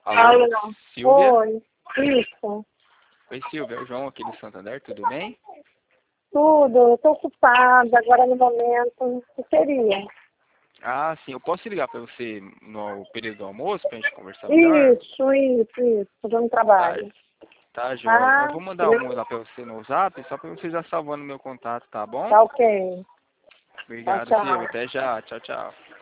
Alô, Alô, Silvia? oi, isso, Oi, Silvia, é o João aqui do Santander, tudo bem? tudo, eu tô ocupada agora no momento, o que seria? Ah, sim, eu posso ligar para você no período do almoço para a gente conversar melhor? Isso, tô dando Tá, trabalho. tá, joia. Ah, Eu vou mandar um lá para você no Zap, só para você já salvando meu contato, tá bom? tá ok, tá, Obrigado, tchau. Silvia, até já, tchau, tchau.